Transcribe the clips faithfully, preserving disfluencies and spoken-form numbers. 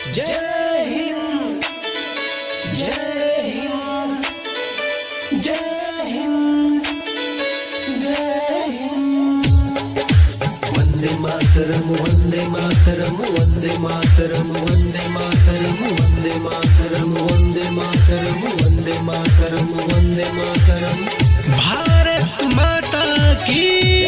जय हिंद, जय हिंद, जय हिंद, जय हिंद। वंदे मातरम, वंदे मातरम, वंदे मातरम, वंदे मातरम, वंदे मातरम, वंदे मातरम, वंदे मातरम, वंदे मातरम। भारत माता की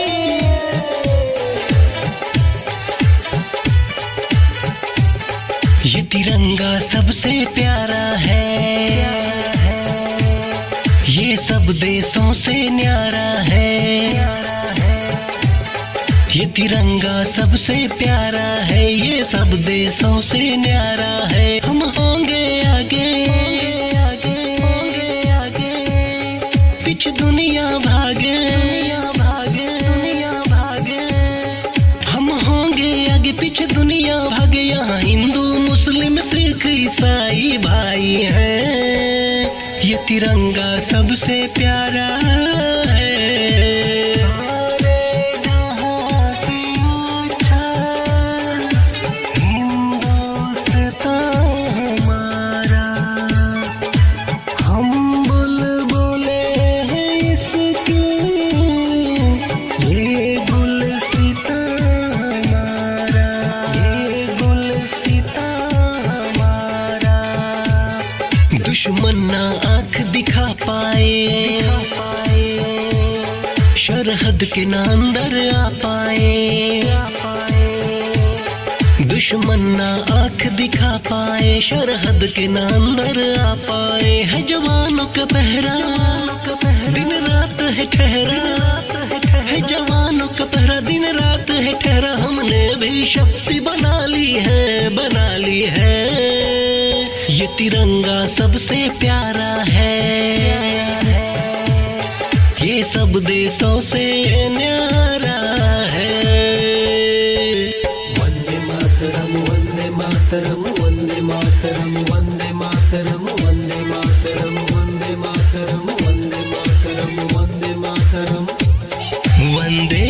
ये तिरंगा सबसे प्यारा है, ये सब देशों से न्यारा है। ये तिरंगा सबसे प्यारा है, ये सब देशों से न्यारा है। हम होंगे आगे, होंगे आगे, पीछे दुनिया भागे, भागे, दुनिया भागे। हम होंगे आगे, पीछे दुनिया भागे। यहाँ हिंदू मुस्लिम सिख ईसाई भाई हैं, ये तिरंगा सबसे प्यारा है। दुश्मन ना आँख दिखा पाए, सरहद के ना अंदर आ पाए। दुश्मन ना आँख दिखा पाए, सरहद के ना अंदर आ पाए। है जवानों का पहरा, दिन रात है ठहरा, है जवानों का पहरा, दिन रात है ठहरा। हमने भी शक्ति बना ली है, बना ली है। ये तिरंगा सबसे प्यारा है, ये सब देशों से न्यारा है। वंदे मातरम, वंदे मातरम, वंदे मातरम, वंदे मातरम, वंदे मातरम, वंदे मातरम, वंदे मातरम, वंदे मातरम, वंदे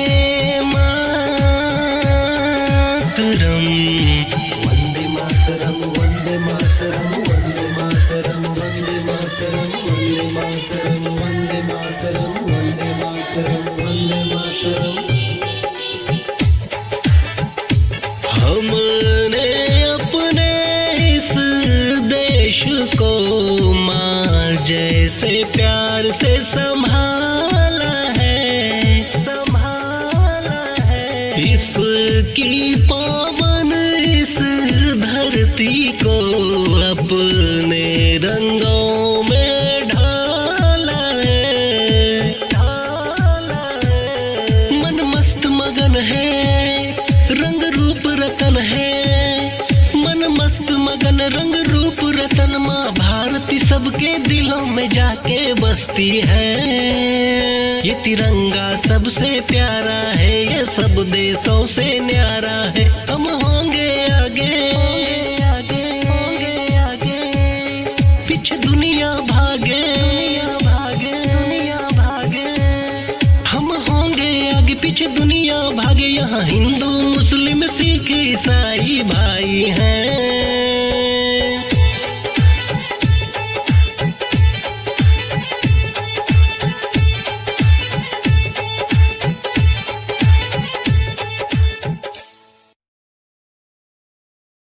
हमने अपने इस देश को माँ जैसे प्यार से संभाला है, संभाला है। इसकी पावन इस धरती को अपने रंगों में ढाला है, ढाला है। मन मस्त मगन है, रंग रूप रतन है। मन मस्त मगन, रंग रूप रतन। माँ भारती सबके दिलों में जाके बसती है। ये तिरंगा सबसे प्यारा है, ये सब देशों से न्यारा है। हम होंगे आगे, आगे, होंगे आगे, पीछे दुनिया भागे, भागे, दुनिया भागे। हम होंगे आगे, पीछे दुनिया भागे। यहाँ हिंदू मुस्लिम सिख ईसाई भाई हैं।